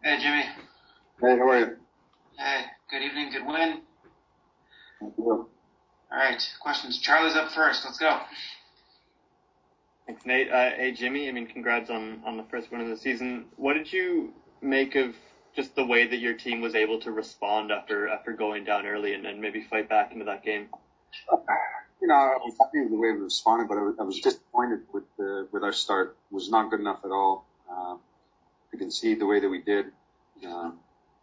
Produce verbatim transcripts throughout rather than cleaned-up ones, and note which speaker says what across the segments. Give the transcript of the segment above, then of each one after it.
Speaker 1: Hey, Jimmy.
Speaker 2: Hey, how are you?
Speaker 1: Hey, good evening, good win.
Speaker 2: Thank you.
Speaker 1: All right, questions. Charlie's up first. Let's go.
Speaker 3: Thanks, Nate. Uh, hey, Jimmy. I mean, congrats on, on the first win of the season. What did you make of just the way that your team was able to respond after after going down early and, and maybe fight back into that game?
Speaker 2: You know, I was happy with the way we responded, but I was, I was disappointed with the, with our start. It was not good enough at all. Um, you can see the way that we did. Um,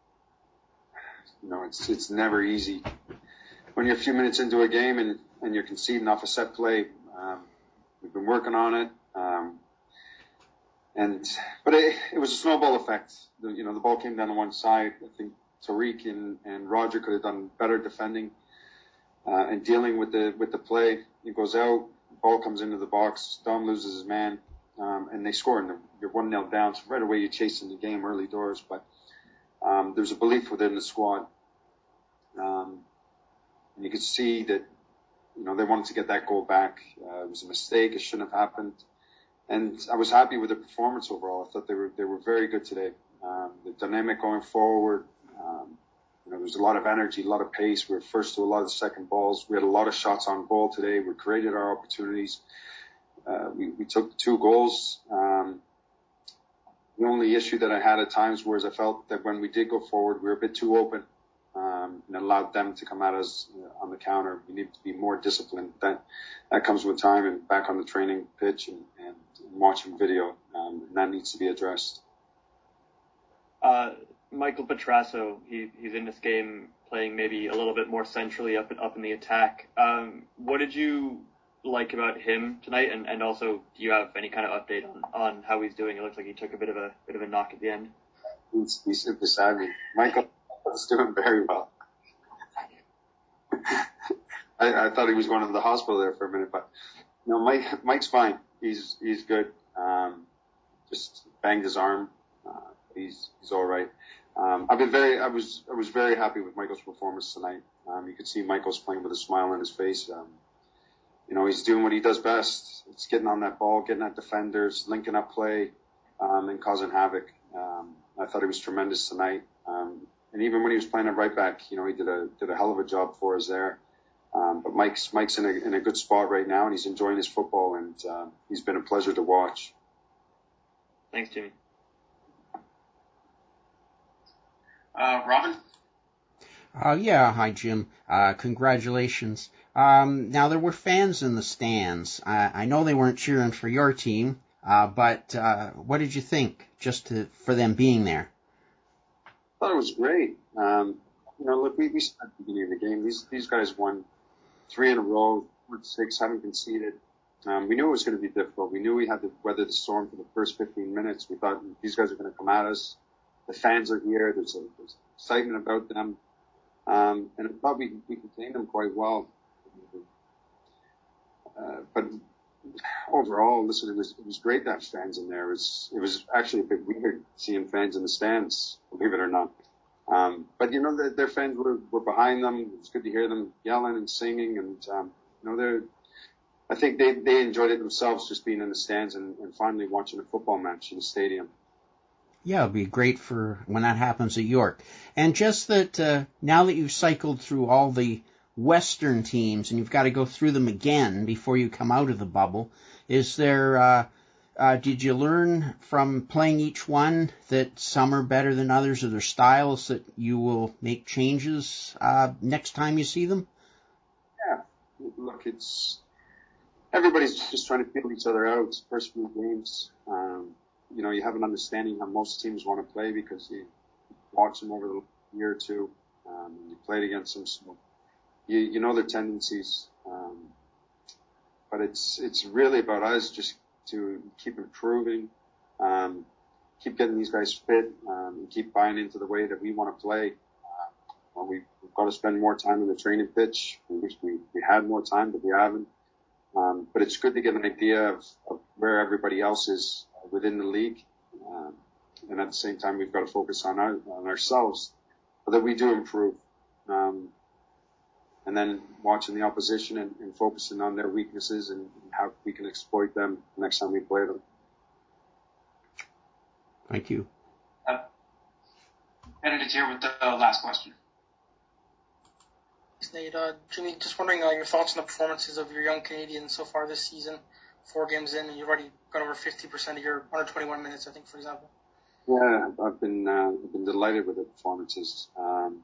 Speaker 2: you know, it's it's never easy when you're a few minutes into a game and, and you're conceding off a set play. Um, we've been working on it. Um, and, but it, it was a snowball effect. The, you know, the ball came down on one side. I think Tariq and, and Roger could have done better defending, uh, and dealing with the, with the play. He goes out, ball comes into the box, Dom loses his man, um, and they score, and you're one nil down. So right away you're chasing the game early doors, but, um, there's a belief within the squad. Um, and you could see that, you know, they wanted to get that goal back. Uh, it was a mistake. It shouldn't have happened. And I was happy with the performance overall. I thought they were, they were very good today. Um, the dynamic going forward, um, you know, there's a lot of energy, a lot of pace. We were first to a lot of the second balls. We had a lot of shots on goal today. We created our opportunities. Uh, we, we took two goals. Um, the only issue that I had at times was I felt that when we did go forward, we were a bit too open. Um, and allowed them to come at us on the counter. We need to be more disciplined. That that comes with time and back on the training pitch and, and, and watching video. Um, and that needs to be addressed.
Speaker 3: Uh, Michael Petrasso, he, he's in this game playing maybe a little bit more centrally up up in the attack. Um, what did you like about him tonight? And, and also, do you have any kind of update on, on how he's doing? It looks like he took a bit of a bit of a knock at the end.
Speaker 2: He's, he's super savvy. Michael was doing very well. I, I thought he was going to the hospital there for a minute, but no, Mike, Mike's fine. He's, he's good. Um, just banged his arm. Uh, he's, he's all right. Um, I've been very, I was, I was very happy with Michael's performance tonight. Um, you could see Michael's playing with a smile on his face. Um, you know, he's doing what he does best. It's getting on that ball, getting at defenders, linking up play, um, and causing havoc. Um, I thought he was tremendous tonight. Um, And even when he was playing at right back, you know, he did a did a hell of a job for us there. Um, but Mike's Mike's in a in a good spot right now, and he's enjoying his football, and uh, he's been a pleasure to watch.
Speaker 3: Thanks, Jimmy.
Speaker 1: Uh, Robin?
Speaker 4: Uh, yeah, hi, Jim. Uh, congratulations. Um, now, there were fans in the stands. I, I know they weren't cheering for your team, uh, but uh, what did you think, just to, for them being there?
Speaker 2: I thought it was great. Um, you know, look, we, we said at the beginning of the game, these, these guys won three in a row, four six, haven't conceded. Um, we knew it was going to be difficult. We knew we had to weather the storm for the first fifteen minutes. We thought these guys are going to come at us. The fans are here. There's, a, there's excitement about them. Um, and I thought we, we contained them quite well. Uh, but overall, listen, it was, it was great to have fans in there. It was, it was actually a bit weird seeing fans in the stands, believe it or not. Um, but you know, their, their fans were, were behind them. It was good to hear them yelling and singing. And, um, you know, they're, I think they, they enjoyed it themselves, just being in the stands and, and finally watching a football match in the stadium.
Speaker 4: Yeah, it'd be great for when that happens at York. And just that, uh, now that you've cycled through all the Western teams and you've got to go through them again before you come out of the bubble, is there, uh, uh, did you learn from playing each one that some are better than others, or their styles that you will make changes, uh, next time you see them?
Speaker 2: Yeah. Look, it's, everybody's just trying to feel each other out. First few games, um, you know, you have an understanding how most teams want to play because you watch them over the year or two, um, and you played against them, so you, you know their tendencies. Um, but it's, it's really about us just to keep improving, um, keep getting these guys fit, um, and keep buying into the way that we want to play. Uh, well, we, we've got to spend more time in the training pitch. We wish we, we had more time, but we haven't. Um, but it's good to get an idea of, of where everybody else is within the league. Um, and at the same time, we've got to focus on our, on ourselves so that we do improve. Um, and then watching the opposition and, and focusing on their weaknesses and, and how we can exploit them next time we play them.
Speaker 4: Thank you.
Speaker 1: Uh, Benedict here with the uh, last question.
Speaker 5: Thanks, Nate. Uh, Jimmy, just wondering uh, your thoughts on the performances of your young Canadians so far this season. Four games in, and you've already got over fifty percent of your one hundred twenty-one minutes, I think, for example.
Speaker 2: Yeah, I've been uh, I've been delighted with the performances. Um,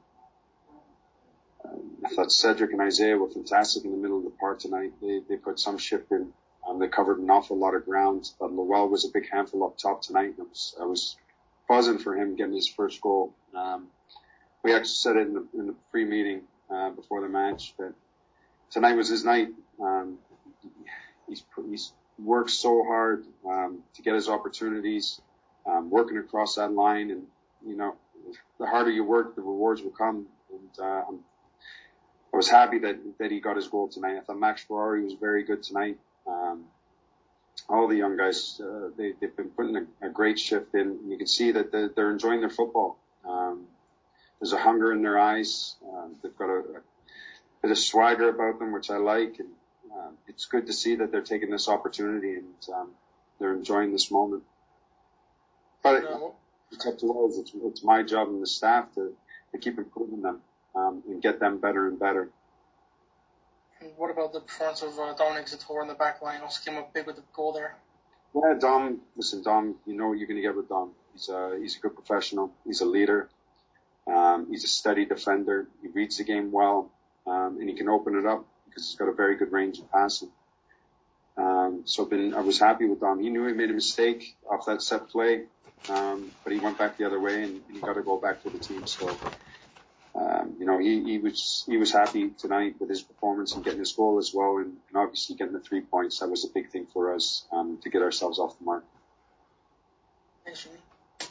Speaker 2: I thought Cedric and Isaiah were fantastic in the middle of the park tonight. They they put some shift in. Um, they covered an awful lot of ground. But Lowell was a big handful up top tonight. I was I was buzzing for him getting his first goal. Um, we actually said it in the, in the pre-meeting uh, before the match that tonight was his night. Um, he's he's worked so hard um, to get his opportunities. Um, working across that line, and you know, the harder you work, the rewards will come. And uh, I'm, I was happy that that he got his goal tonight. I thought Max Ferrari was very good tonight. Um, all the young guys, uh, they, they've been putting a, a great shift in. And you can see that they're, they're enjoying their football. Um, there's a hunger in their eyes. Um, they've got a, a bit of swagger about them, which I like. And um, it's good to see that they're taking this opportunity and um, they're enjoying this moment. But
Speaker 5: No.
Speaker 2: it's up to us. It's, it's my job and the staff to, to keep improving them um, and get them better and better.
Speaker 5: And what about the performance of uh, Dominic Zator in the back line? Also came up big with the goal there.
Speaker 2: Yeah, Dom. Listen, Dom. You know what you're going to get with Dom. He's a he's a good professional. He's a leader. Um, he's a steady defender. He reads the game well, um, and he can open it up because he's got a very good range of passing. Um, so been I was happy with Dom. He knew he made a mistake off that set play. Um, but he went back the other way and he got to go back for the team. So, um, you know, he, he was, he was happy tonight with his performance and getting his goal as well. And, and obviously getting the three points. That was a big thing for us, um, to get ourselves off the mark.
Speaker 5: Thanks, Jimmy.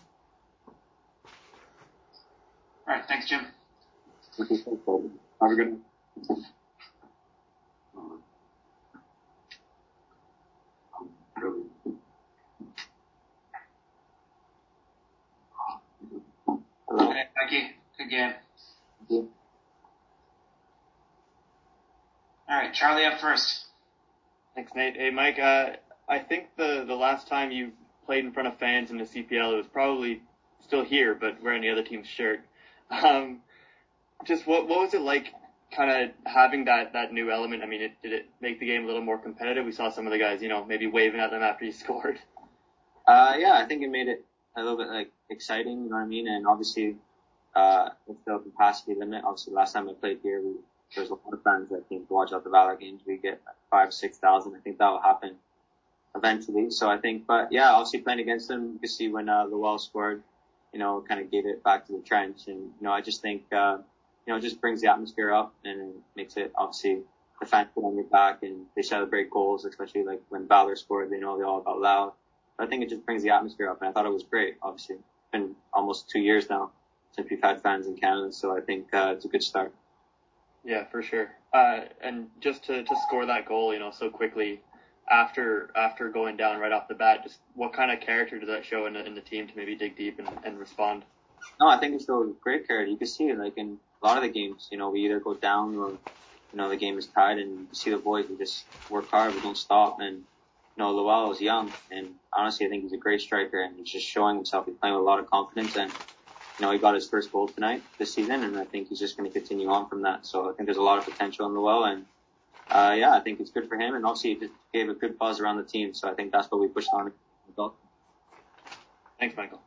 Speaker 1: All right. Thanks, Jim.
Speaker 2: Okay, thanks, Bob. Have a good night.
Speaker 1: Hello. Hey, Mikey. Good game.
Speaker 2: Yeah.
Speaker 1: All right. Charlie up first.
Speaker 3: Thanks, Nate. Hey, Mike, uh, I think the, the last time you played in front of fans in the C P L, it was probably still here, but wearing the other team's shirt. Um, just what what was it like kind of having that, that new element? I mean, it, did it make the game a little more competitive? We saw some of the guys, you know, maybe waving at them after you scored.
Speaker 6: Uh, yeah, I think it made it a little bit like exciting, you know what I mean? And obviously, uh, with the capacity limit, obviously last time I played here, we, there's a lot of fans that came to watch out the Valor games. We get like five, six thousand. I think that will happen eventually. So I think, but yeah, obviously playing against them, you can see when, uh, Lowell scored, you know, kind of gave it back to the trench. And, you know, I just think, uh, you know, it just brings the atmosphere up and it makes it obviously the fans put on your back and they celebrate goals, especially like when Valor scored, they know they all got loud. I think it just brings the atmosphere up, and I thought it was great. Obviously, it's been almost two years now since we've had fans in Canada, so I think uh, it's a good start.
Speaker 3: Yeah, for sure. Uh, and just to, to score that goal, you know, so quickly after after going down right off the bat, just what kind of character does that show in the, in the team to maybe dig deep and, and respond?
Speaker 6: No, I think it showed great character. You can see it like in a lot of the games. You know, we either go down or you know the game is tied, and you see the boys we just work hard, we don't stop, and. You know, Lowell is young, and honestly, I think he's a great striker, and he's just showing himself. He's playing with a lot of confidence, and, you know, he got his first goal tonight this season, and I think he's just going to continue on from that. So I think there's a lot of potential in Lowell, and, uh, yeah, I think it's good for him, and obviously it just gave a good buzz around the team, so I think that's what we pushed on.
Speaker 3: Thanks, Michael.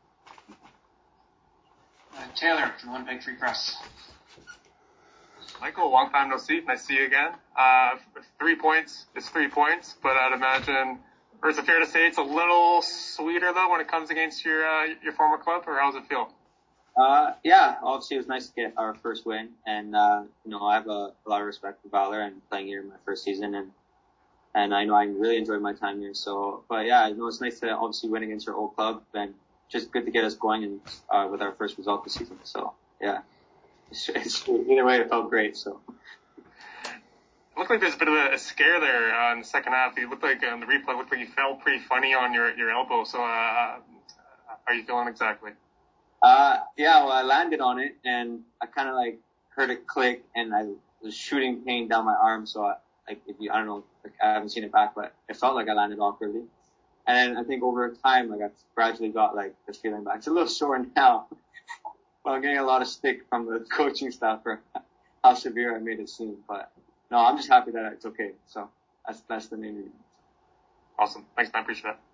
Speaker 1: Uh, Taylor from Winnipeg Free Press.
Speaker 7: Michael, long time no see. Nice to see you again. Uh, three points is three points, but I'd imagine, or is it fair to say it's a little sweeter though when it comes against your uh, your former club, or how does it feel?
Speaker 6: Uh, yeah, obviously it was nice to get our first win, and uh, you know I have a, a lot of respect for Valor and playing here in my first season, and and I know I really enjoyed my time here. So, but yeah, you know it's nice to obviously win against our old club, and just good to get us going and uh, with our first result this season. So, yeah. It's, it's, either way, it felt great. So,
Speaker 7: it looked like there's a bit of a, a scare there uh, in the second half. It looked like on the replay, it looked like you felt pretty funny on your your elbow. So, uh, how are you feeling exactly?
Speaker 6: Uh, yeah, well, I landed on it and I kind of like heard it click, and I was shooting pain down my arm. So, I, like, if you, I don't know, like, I haven't seen it back, but it felt like I landed awkwardly. And I think over time, like I gradually got like the feeling back. It's a little sore now. well, I'm getting a lot of stick from the coaching staff for how severe I made it seem. But no, I'm just happy that it's okay. So that's that's the main reason.
Speaker 7: Awesome. Thanks, man. Appreciate it.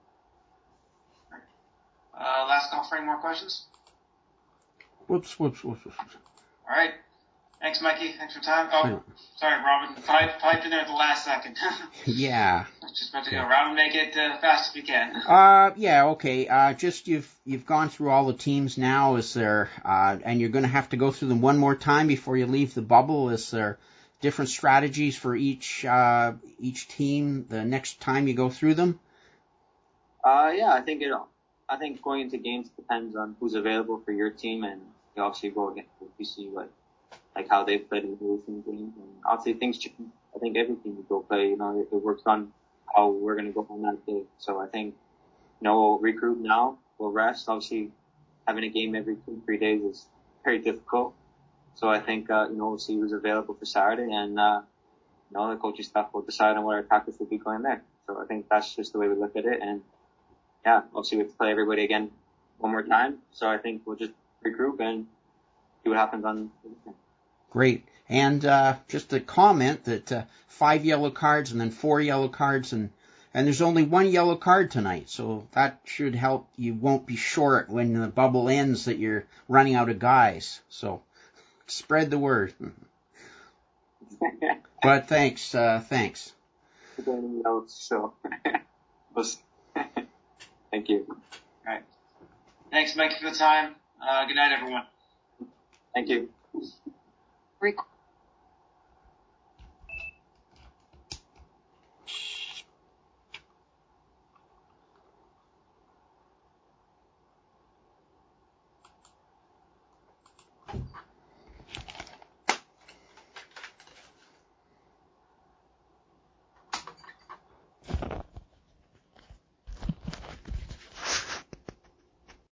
Speaker 1: Uh, last call for any more questions?
Speaker 4: Whoops, whoops, whoops, whoops.
Speaker 1: All right. Thanks, Mikey. Thanks for your time. Oh, sorry, Robin. Pipe, pipe in there at the last second.
Speaker 4: Yeah.
Speaker 1: I was just about to go. Robin, make it uh, fast if you can.
Speaker 4: Uh, yeah, okay. Uh, just you've you've gone through all the teams now. Is there uh, and you're going to have to go through them one more time before you leave the bubble? Is there different strategies for each uh, each team the next time you go through them?
Speaker 6: Uh, yeah, I think it. I think going into games depends on who's available for your team, and you obviously go against you see what. Like how they played in the recent games, and obviously things change. I think every team will go play. You know, it, it works on how we're going to go on that day. So I think, you know, we'll regroup now. We'll rest. Obviously, having a game every two, three days is very difficult. So I think, uh, you know, we'll see who's available for Saturday, and uh, you know, the coaching staff will decide on what our tactics will be going there. So I think that's just the way we look at it. And yeah, obviously we have to play everybody again one more time. So I think we'll just regroup and see what happens on the weekend.
Speaker 4: Great. And uh, just a comment that uh, five yellow cards and then four yellow cards, and, and there's only one yellow card tonight, so that should help. You won't be short when the bubble ends that you're running out of guys. So spread the word. But thanks, uh, thanks.
Speaker 6: So, thank you.
Speaker 1: All right. Thanks, Mikey, for the time. Uh, good night, everyone.
Speaker 6: Thank you.
Speaker 8: Record.